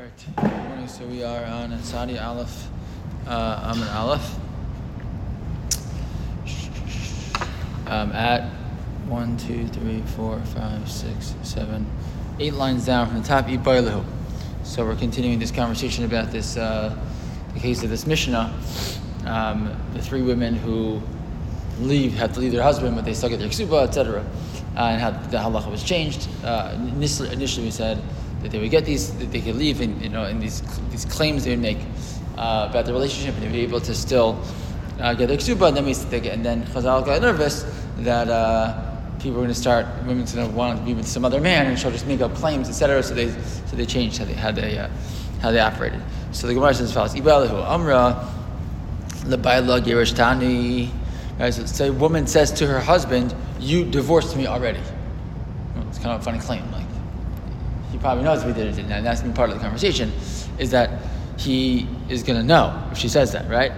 Alright, good morning. So we are on Sadi Aleph, Amud Aleph. At 1, 2, 3, 4, 5, 6, 7, 8 lines down from the top, Ibaylahu. So we're continuing this conversation about this, the case of this Mishnah. The three women who have to leave their husband, but they still get their ksuba, etc. And how the halacha was changed. Initially we said that they would get these, that they could leave, in these claims they would make about the relationship, and they'd be able to still get their ksuba. And then Chazal got nervous that people were going to start, women's going to want to be with some other man, and she'll just make up claims, etc. So they changed how they operated. So the Gemara says as follows: Ibalahu Amra Lebayla Gerish Tani. So a woman says to her husband, "You divorced me already." Well, it's kind of a funny claim. Like, he probably knows if he did or didn't, and that's been part of the conversation, is that he is going to know if she says that, right?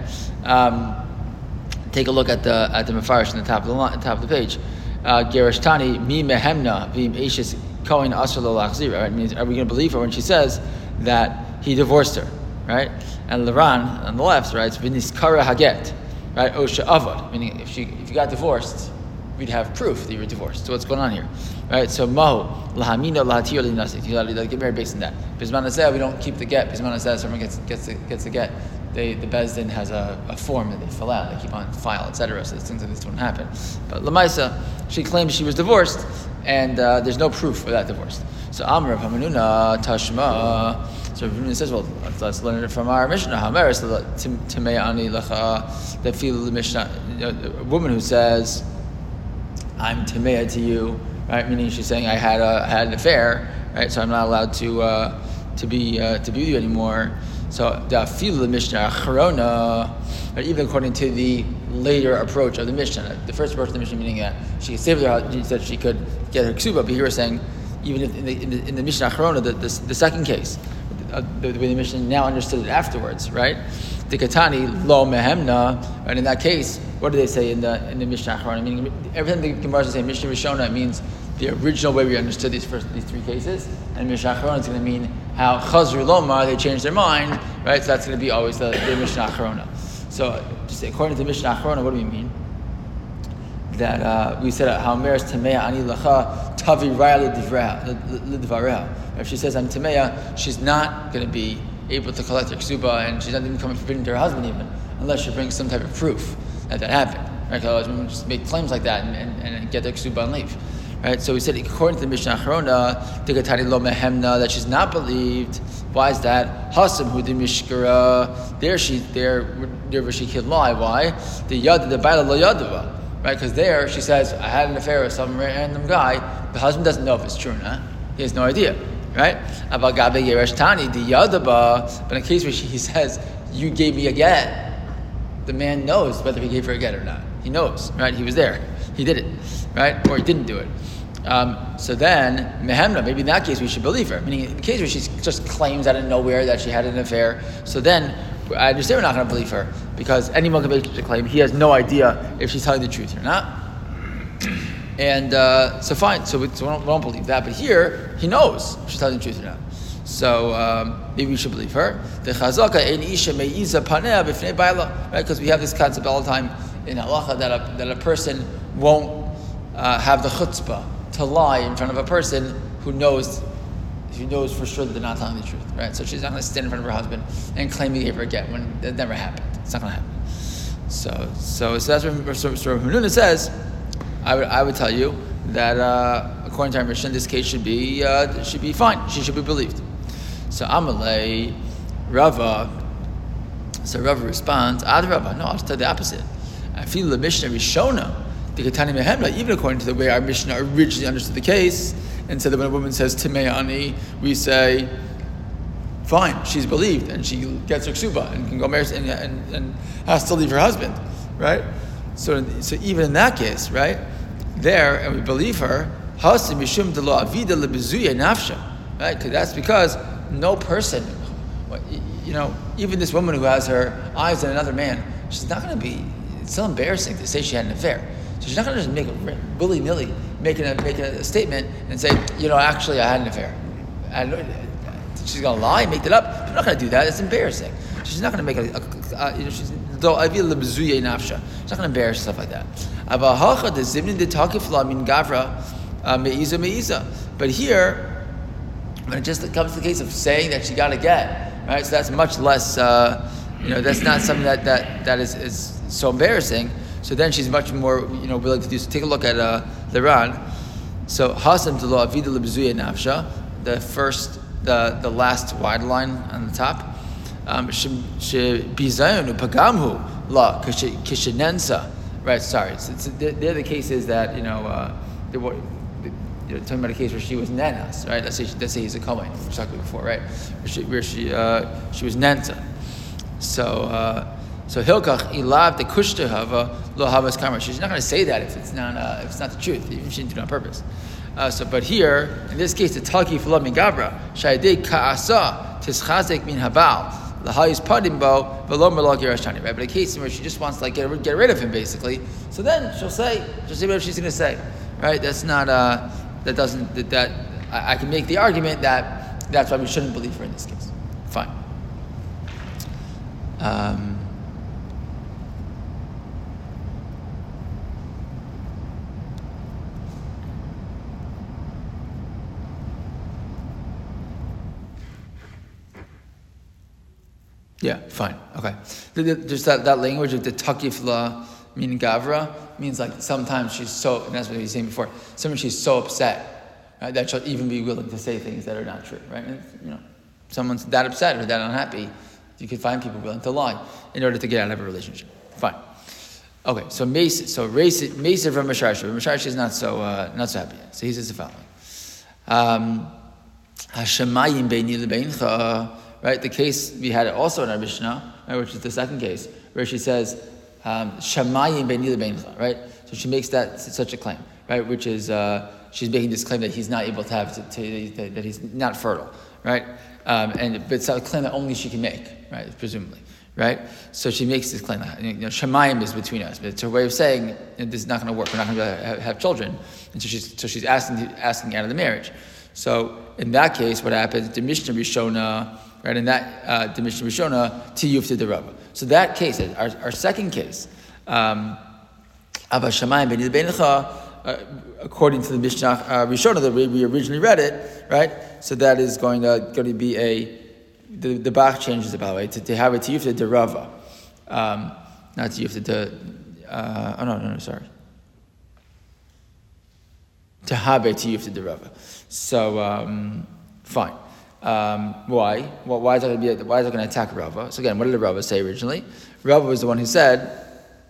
Take a look at the Mefarish on the top of the page. Gerish Tani mi mehemna v'im eishes kohen asur lo lachzir. Right? It means, are we going to believe her when she says that he divorced her, right? And Laran on the left writes v'niskara haget, right? Osha avad, meaning if you got divorced, we'd have proof that you were divorced. So what's going on here, right? So mahu lahamina lahatir linasik. You got to get married based on that. Bisman says we don't keep the get. Bisman says someone gets the get. The Bezdin has a form that they fill out, they keep on file, etc. So things like this don't happen. But Lamaisa, she claims she was divorced, and there's no proof for that divorce. So Amr of Hamanuna Tashma. So Rav says, well, let's learn it from our Mishnah. Hameres Timei Ani Lecha. The feel the Mishnah, a woman who says, "I'm Timei to you," right? Meaning she's saying, I had an affair, right? So I'm not allowed to be with you anymore. So the feel the Mishnah Acharona, even according to the later approach of the Mishnah, the first approach of the Mishnah, meaning that she could stay with her, she said she could get her ksuba. But here we're saying, even if in the Mishnah Acharona, the second case, the way the Mishnah now understood it afterwards, right? The Katani lo mehemna, and in that case, what do they say in the Mishnah Acharona? Meaning everything the Gemara is saying Mishnah Rishona means the original way we understood these three cases, and Mishnah Acharona is going to mean how Chazru Lomar, they changed their mind, right? So that's going to be always the Mishnah Acharona. So just according to Mishnah Acharona, what do we mean? That we said how Meres Tameya Ani Lacha Tavi Raya Lidvareha. If she says I'm Tameya, she's not going to be able to collect her ksuba, and she's not even coming forbidden to her husband even, unless she brings some type of proof that happened. Right? Because otherwise women just make claims like that and get their ksuba and leave. Right? So we said according to the Mishnah Acharona, Tigatari lo mehemna, that she's not believed. Why is that? Hasam hu mishkara. There she can lie. Why? The baila lo yadava. Right? Because there she says, I had an affair with some random guy. The husband doesn't know if it's true or not. He has no idea. Right? Abagabe yeresh tani the yadava. But in a case where he says, you gave me a get, the man knows whether he gave her a get or not. He knows. Right? He was there. He did it. Right? Or he didn't do it. So then, mehemna, maybe in that case we should believe her. Meaning, in the case where she just claims out of nowhere that she had an affair, so then I understand we're not going to believe her, because anyone can make such a claim. He has no idea if she's telling the truth or not. And so fine, so we don't believe that. But here, he knows if she's telling the truth or not. So maybe we should believe her. The chazaka ein isha meiza paneh b'fnei baila, right? Because we have this concept all the time in halacha that a person won't have the chutzpah to lie in front of a person who knows for sure that they're not telling the truth, right? So she's not going to stand in front of her husband and claim he gave her a get when that never happened. It's not going to happen. So that's what Hanuna says. I would tell you that according to our mission, this case should be fine. She should be believed. So Amalei Rava. So Rava responds, Ad Rava. No, I'll tell the opposite. I feel the Mishnah Rishona. Even according to the way our Mishnah originally understood the case, and said that when a woman says Timei Ani, we say, fine, she's believed, and she gets her ksuba, and can go marry, and has to leave her husband, right? So even in that case, right, there, and we believe her, Hasim Mishum de lo Avida lebezuya nafsha, right? That's because no person, even this woman who has her eyes on another man, she's not going to be. It's so embarrassing to say she had an affair. So she's not going to just make a willy-nilly, making a statement and say, actually I had an affair. she's going to lie and make that up. She's not going to do that. It's embarrassing. She's not going to make she's not going to embarrass stuff like that. But here, when it just comes to the case of saying that she got a get, right? So that's much less, that's not something that is so embarrassing. So then she's much more, willing to do. So take a look at Liran. So Hasan to lo avida lebzuya nafsha, the last wide line on the top. Bizayonu pagamhu la kishenensa. Right. Sorry. So there the case is that they were talking about a case where she was nenas. Right. Let's say he's a kohen. We talked about before. Right. Where she was nensa. So Hilkach ilav the kushtehava lo havas kamar. She's not going to say that if it's not the truth. Even she didn't do it on purpose. But here in this case, the talki fulav min gabra shayde kaasa tischazek min habal lahayis padimbo velo melog yerashani. Right, but a case where she just wants to get rid of him basically. So then she'll say what she's going to say. Right, that's not I can make the argument that's why we shouldn't believe her in this case. Fine. Yeah, fine. Okay. Just that language of the takifla meaning gavra means like sometimes she's so, and that's what he was saying before, sometimes she's so upset, right, that she'll even be willing to say things that are not true, right? And, someone's that upset or that unhappy, you can find people willing to lie in order to get out of a relationship. Fine. Okay, so Mesa from Masharsha. Masharsha is not so happy. So he says the following. Hashemayim beini lebeincha. Right, the case we had it also in our Mishnah, right, which is the second case, where she says, "Shamayim beini lebeincha." Right, so she makes that such a claim, right, which is she's making this claim that he's not able to have that he's not fertile, right, but it's a claim that only she can make, right, presumably, right. So she makes this claim that Shamayim is between us, but it's her way of saying this is not going to work. We're not going to have children, and so she's asking out of the marriage. So in that case, what happens? The Mishnah Rishona. Right, in that the Mishnah Rishona tiyuf to the Rava. So that case, our second case, Abba Shamayim beini lebeincha, according to the Mishnah Rishona that we originally read it, right? So that is going to be the Bach changes it by the way to have a tiyuf to the Rava, not tiyuf to the sorry, to have a tiyuf to the Rava. So fine. Why? Why is that going to attack Rava? So again, what did the Rava say originally? Rava was the one who said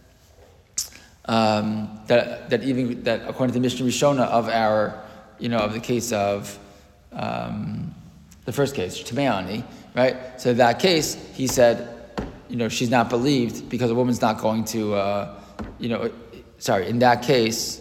that according to the Mishnah Rishona of our, of the case of the first case, Tameani, right? So in that case, he said, she's not believed because a woman's not going to, in that case.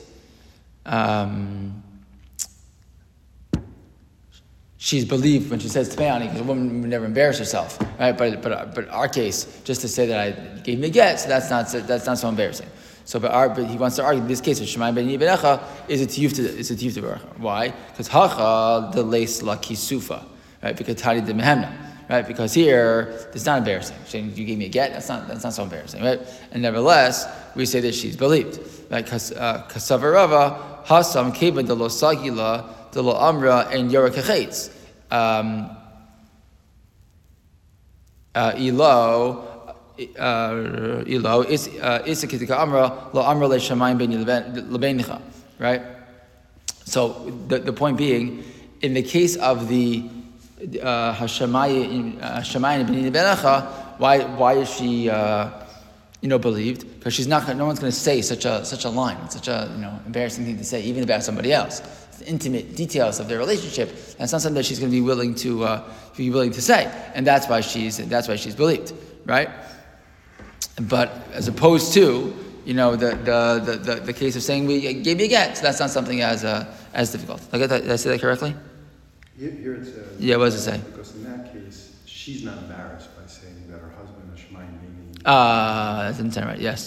She's believed when she says Tmeani because a woman would never embarrass herself, right? But our case, just to say that I gave him a get, so that's not so embarrassing. So, but he wants to argue in this case with Shemayim beini lebeincha is a tiyuf to Beracha. Why? Because hacha the leis la kisufa, right? Because tani de mehemna, right? Because here it's not embarrassing. Saying you gave me a get, that's not so embarrassing, right? And nevertheless, we say that she's believed, right? Because kasavarava hasam keva de lo sagila de lo amra and yorakachetz. Ilo is isakitika amra lo amra le shamayim beini lebeincha, right? So the point being, in the case of the hashamayim beini lebeincha, why is she believed? Because she's not. No one's going to say such a line, such a embarrassing thing to say, even about somebody else. The intimate details of their relationship. That's not something that she's going to be willing to say, and that's why she's believed, right? But as opposed to the case of saying we gave me a get, so that's not something as difficult. Did I say that correctly? Here it says. Yeah, what does it say? Because in that case, she's not embarrassed by saying that her husband is Shemayim beini. That doesn't sound right. Yes.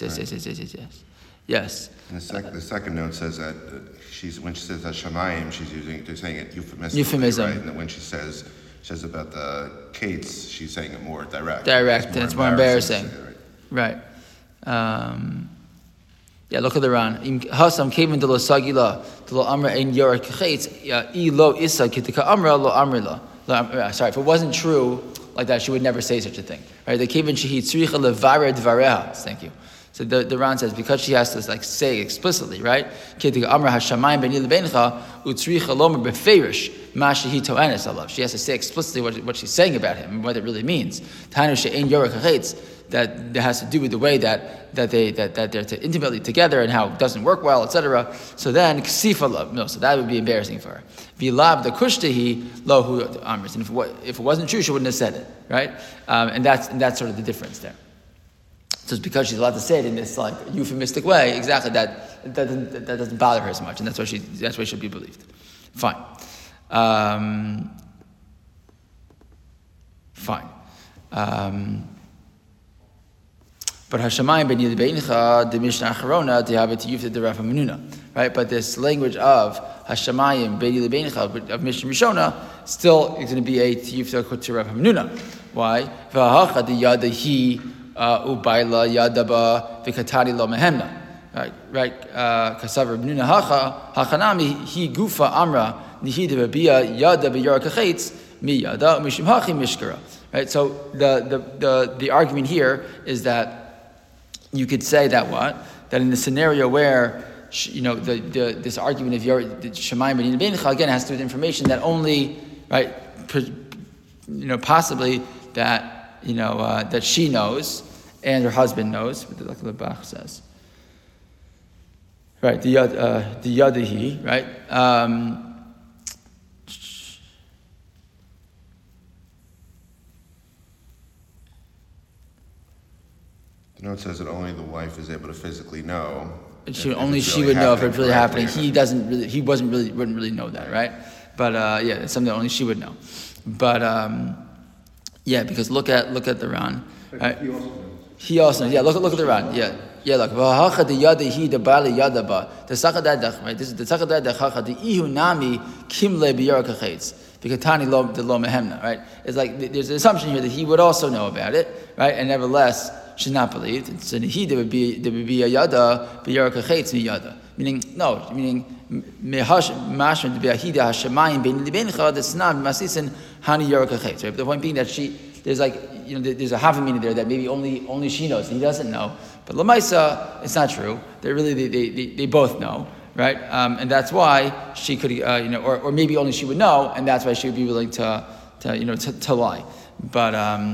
Yes. And the second note says that when she says Hashemayim, they're saying it euphemistically, euphemism, right? And that when she says says about the Kates, she's saying it more direct. Direct, and it's more embarrassing. to say it, right? Right. Yeah, look at the Ran. Hasam kevin de lo sagila de lo amra ein yorak chetz I lo isa kitika amra lo amrila. Sorry, if it wasn't true like that, she would never say such a thing. Right? The kevin shehi tzricha levara dvareha. Thank you. So the Ran says because she has to say explicitly, right? Kitika amra hashamayim beni lebencha utzricha lomer beferish ma shehi toanis alav. She has to say explicitly what she's saying about him and what it really means. Tanu she'ein yorak chetz. That has to do with the way that they're intimately together and how it doesn't work well, etc. So then ksifa love, no, so that would be embarrassing for her. Vilav the kushtahi lohu amris, and if it wasn't true, she wouldn't have said it, right? And that's sort of the difference there. So it's because she's allowed to say it in this like euphemistic way, exactly that doesn't bother her as much, and that's why she should be believed. Fine. But Hashamayim ben Yidbeincha, the Mishnah Acharona, to have it to Yufta de Rav Menuna, right? But this language of Hashamayim ben Yidbeincha of Mishnah Rishona still is going to be a Yufta to Rav Menuna. Why? V'hacha de yadahi ubayla yadaba v'katari lo mehemna. Right? Kasav Menuna hacha hachanami he gufa amra nihi de babia yada b'yara kachetz mi yada mishim hachi mishkara. Right. So the argument here is that you could say that in the scenario where this argument of Shemayim ben Yidbeincha again has to do with information that only possibly that that she knows and her husband knows. What the Bach says, right? The yadahi, right? The note says that only the wife is able to physically know. She would know if it's really happening. He wouldn't really know that, right? But it's something that only she would know. But because look at the Ran. Right? He also knows. Yeah, look at the Ran. Yeah. Look. Right. This is the Tzachadad Chacha the Ihu Nami Kimle B'Yarakachetz. Vikatani lo de lo mehemna. Right. It's like there's an assumption here that he would also know about it, right? And nevertheless, she's not believed. So there would be a yada b'yarakachetz mi yada. Meaning mehash mashman to be ahida hashemayim ben libencha the snab masisin hani yarakachetz. Right. But the point being that there's a half a meaning there that maybe only she knows and he doesn't know. But lamaisa, it's not true. They both know. Right, and that's why she could, or maybe only she would know, and that's why she would be willing to lie. But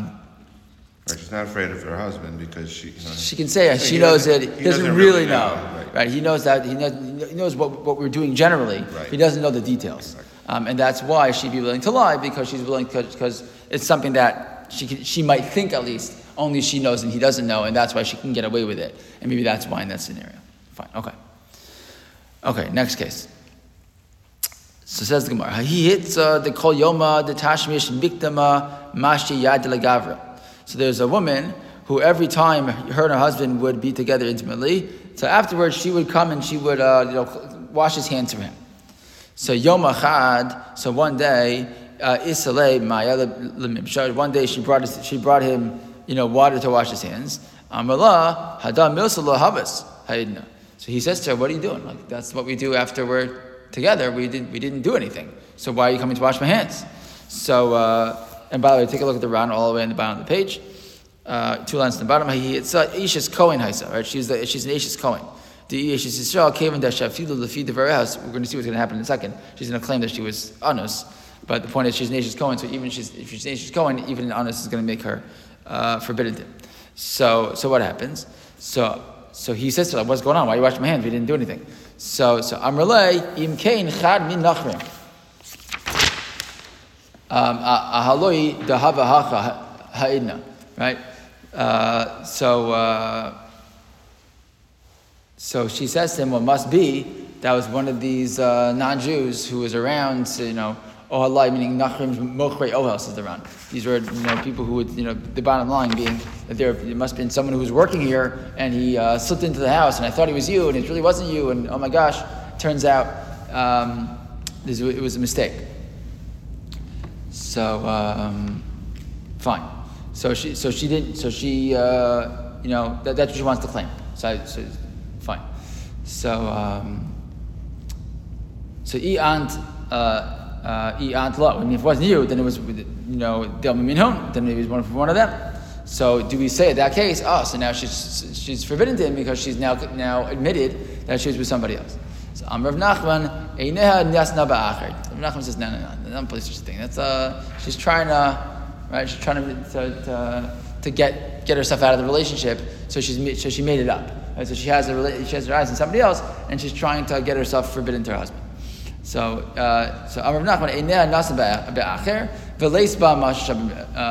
she's not afraid of her husband because she can say she knows that he doesn't really know. Right, he knows that he knows what we're doing generally. Right. He doesn't know the details, and that's why she'd be willing to lie because she's willing because it's something that she might think at least only she knows and he doesn't know, and that's why she can get away with it, and maybe that's why in that scenario. Fine, okay, next case. So says the Gemara, he hits the kol yoma the tashmish miktama mashi yad legavra. So there's a woman who every time her and her husband would be together intimately, so afterwards she would come and she would wash his hands for him. So yom achad, so one day isalei ma'ya lemimshar. One day she brought him water to wash his hands. Amala hadam milsala habas hayidna. So he says to her, "What are you doing? Like that's what we do after we're together. We didn't do anything. So why are you coming to wash my hands?" So and by the way, take a look at the Ran all the way in the bottom of the page. 2 lines in the bottom. It's Ishes Kohen Haisa, right? She's an Ishes Kohen. The Ishes Yisrael came in that Shafilu Lefi Devareha. We're going to see what's going to happen in a second. She's going to claim that she was Anus, but the point is she's an Ishes Kohen. So even if she's an Ishes Kohen, even an Anus is going to make her forbidden to. So what happens? So he says to her, "What's going on? Why are you washing my hands? We didn't do anything." So Amrulay im kain chad min nachrim. Ahaloi dahava hacha ha'idna. Right. So she says to him, "Well, must be that was one of these non-Jews who was around. Ohalai, meaning nachrim's mochrei ohel says around. These were people who would the bottom line being that there must have been someone who was working here and he slipped into the house and I thought he was you and it really wasn't you and oh my gosh, turns out it was a mistake." So fine. So she didn't. So she that's what she wants to claim. So fine. So I'ant lo. I mean, if it wasn't you, then it was Del Minhon. Then maybe it was one of them. So do we say in that case? So now she's forbidden to him because she's now admitted that she was with somebody else. So Rav Nachman eineha niasna ba'acher. Rav Nachman says no, don't believe such a thing. That's she's trying to, right? She's trying to get herself out of the relationship. So she made it up. Right? So she has her eyes on somebody else, and she's trying to get herself forbidden to her husband. So Rav Nachman eineha niasna ba'acher v'leis ba mashasha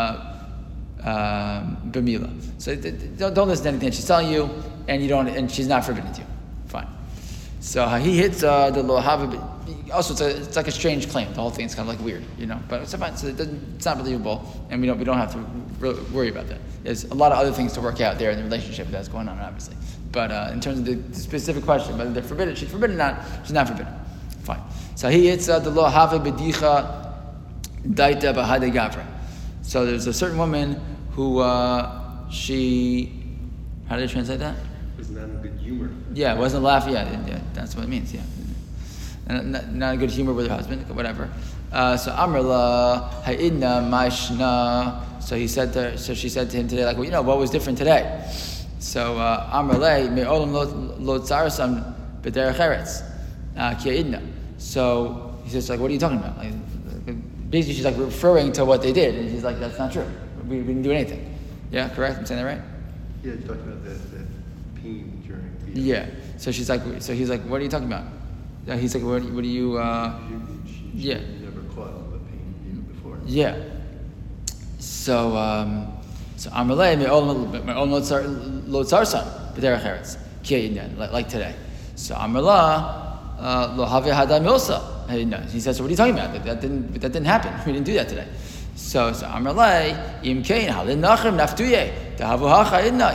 b'mila. So don't listen to anything she's telling you, and she's not forbidden to you. Fine. So he hits the lohava. Also, it's like a strange claim. The whole thing is kind of like weird, But it's fine. So it's not believable, and we don't have to worry about that. There's a lot of other things to work out there in the relationship that's going on, obviously. But in terms of the specific question, whether they're forbidden, she's forbidden or not, she's not forbidden. Fine. So he hits the lohava b'dicha daita b'hade gavra. So there's a certain woman who how did I translate that? Was not in good humor. Yeah, wasn't laughing. Yeah, that's what it means. Yeah, and not a good humor with her husband, whatever. So Amrla ha'idna ma'ishna. So she said to him today, like, what was different today? So Amrla me'olam lo tzarasam b'derech eretz ki'idna. So he says, like, what are you talking about? Like, basically, she's like referring to what they did, and he's like, that's not true. We didn't do anything. Yeah, correct? I'm saying that right? Yeah, you talked about that pain during the... Yeah. So he's like, what are you talking about? He's like, what do you... She never caught the pain before. Yeah. So Amalei me'ol lo tzarsan b'derech eretz ki'inyan, like today. So Amala lo have hadam yosa. He says, so what are you talking about? That didn't happen. We didn't do that today. So Amalei im kein halin nachem naftuye tahavu hacha idna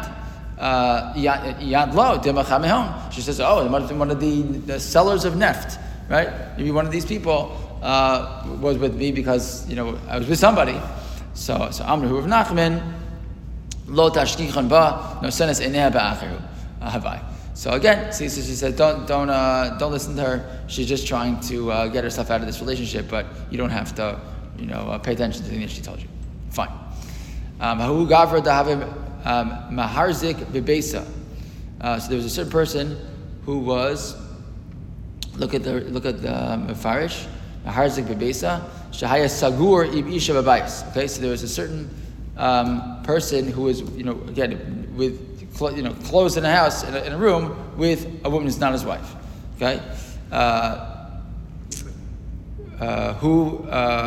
iyant lo demacha mehon. She says, one of the sellers of neft, right? Maybe one of these people was with me because I was with somebody. So Amru Rav Nachman lo tashkichan ba no senes eneh ba'acheru havai. So again, she said, don't listen to her. She's just trying to get herself out of this relationship, but you don't have to pay attention to the thing that she told you. Fine. Hahu gavra dahavim maharzik bebesa. So there was a certain person who was look at the mefarish maharzik bebesa shahaya sagur ib isha babayis. Okay, so there was a certain person who was again with closed in a house in a room with a woman who's not his wife. Okay. Who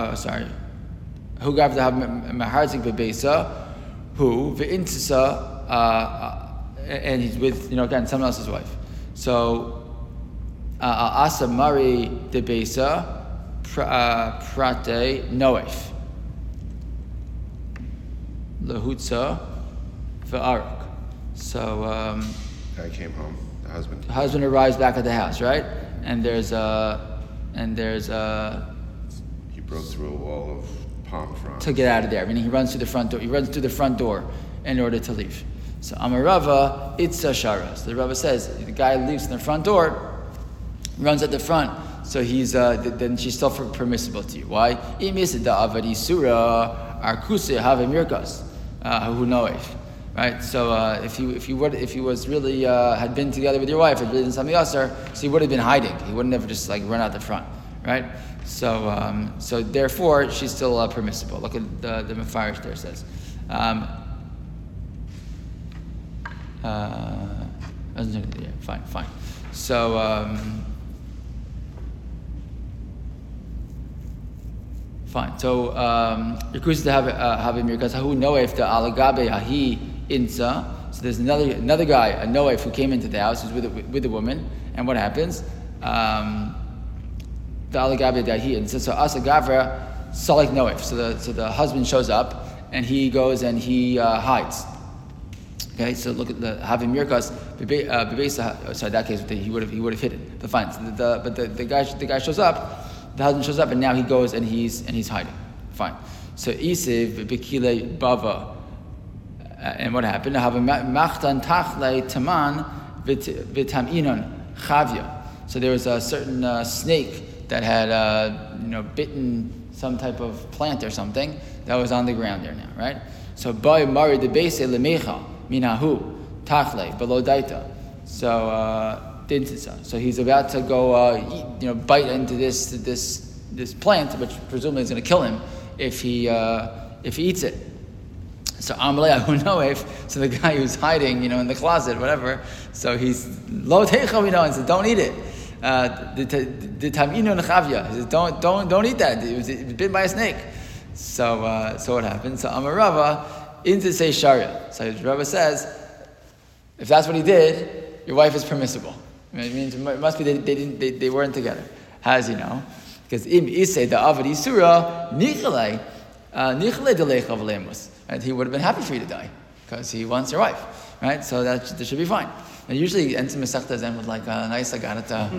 gave the maharzik bebesa, who ve'intisa, and he's with again someone else's wife. So asa mari debesa prate noef lahutza ve'arak. So guy came home. The husband. The husband arrives back at the house, right? And there's He broke through a wall of palm fronds to get out of there. Meaning he runs through the front door. He runs through the front door in order to leave. So Amarava itza shara. So the Rava says the guy leaves in the front door, runs at the front. So he's then she's still permissible to you. Why? Imisida surah arkuse have mirkas who knoweth. Right, so if he was really had been together with your wife, had been in something else, so he would have been hiding. He wouldn't have just run out the front, right? So therefore she's still permissible. Look at the Mefarish there says. Fine. So fine. So Yakuza to have him because who know if the alagabe ahi insa. So there's another guy, a noef, who came into the house, who's with the woman, and what happens? The alagabe ahi insa. So asa gavra salek noef. So the husband shows up and he goes and he hides. Okay, so look at the having mirkas. So in that case, he would have hidden. But fine. So the guy shows up. The husband shows up, and now he goes and he's hiding. fine. So Isiv Bikile Bava. And what happened? Machtan Tachle Taman Vitaminon Chavya. So there was a certain snake that had bitten some type of plant or something that was on the ground there now, right? So Boy Mari de Bese Lemecha Minahu Tachle Below Daita. So he's about to go eat, bite into this plant, which presumably is going to kill him if he eats it. So Amalei Ahunoef, so the guy who's hiding, in the closet, whatever. So he's lo techa, and says, don't eat it. The tamino nechavya. He says, don't eat that. It was bitten by a snake. So what happened? So Amarava into say sharia. So Rava says, if that's what he did, your wife is permissible. It means it must be they weren't together. How does he know? Because im isay the avad isura nichalei delecha v'lemus. Right? He would have been happy for you to die because he wants your wife, right? So that should be fine. And usually ends Masechta end with like nice agarata.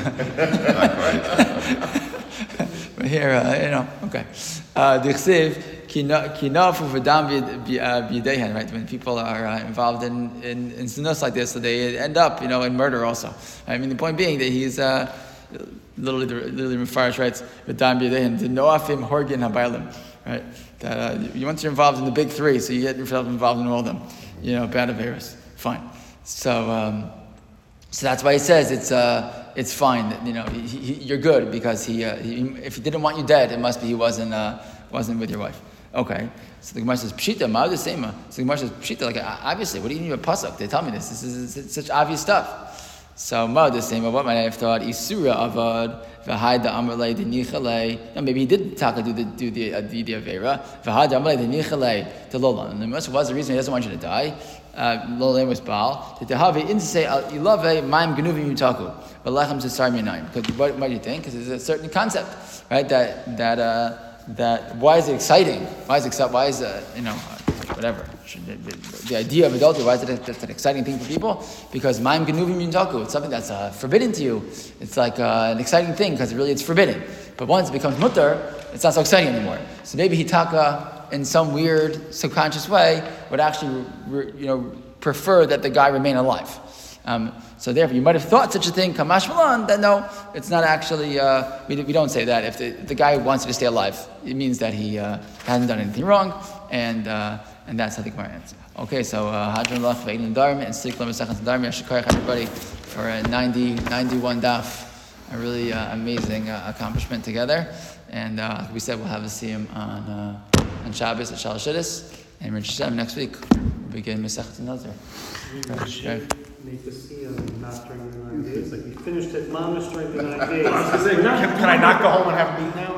But here, okay. Dichsev kinafu v'dam b'yedehen. Right? When people are involved in sinos like this, so they end up, in murder also. I mean, the point being that he's literally Mefarish writes v'dam b'yedehen to noafim horgin habaylim. Right? That once you're involved in the big three, so you get yourself involved in all of them. Bad virus. Fine. So that's why he says it's fine. That, you're good because if he didn't want you dead, it must be he wasn't with your wife. Okay. So the Gemara says pshita ma the same. So the Gemara says pshita, like obviously. What do you need a pasuk? They tell me this. This is such obvious stuff. So ma the same. What might I have thought? Isura avad. V'hai da amalei de nichalei. No, maybe he did do the avera. V'hai da amalei de nichalei to lolan. And the was the reason he doesn't want you to die. Lolan was Baal. To have in say ilave maim genuvim yutaku. V'lechem sesar minayim. Because what do you think? Because there's a certain concept, right? That why is it exciting? Why is whatever. The idea of adultery, why is it that's an exciting thing for people? Because ma'im genuvim yuntaku, it's something that's forbidden to you. It's like an exciting thing because really it's forbidden. But once it becomes mutter, it's not so exciting anymore. So maybe hitaka, in some weird subconscious way, would actually prefer that the guy remain alive. So therefore, you might have thought such a thing, kamash malan, that no, it's not actually, we don't say that. If the guy wants you to stay alive, it means that he hasn't done anything wrong, and that's how the Gemara ends. Okay, so Hadron Lach Ve'ilin Dharma and Sikla Mesachas Dharma. Shikoyach everybody for a 91 daf, a really amazing accomplishment together. And like we said, we'll have a siyum on Shabbos at Shalosh Shidduch, and Rosh Hashanah next week we'll begin Mesachas Nazir. Make the siyum not during the 9 days. Like we finished it, mamash during the 9 days. Can I not go home and have meat now?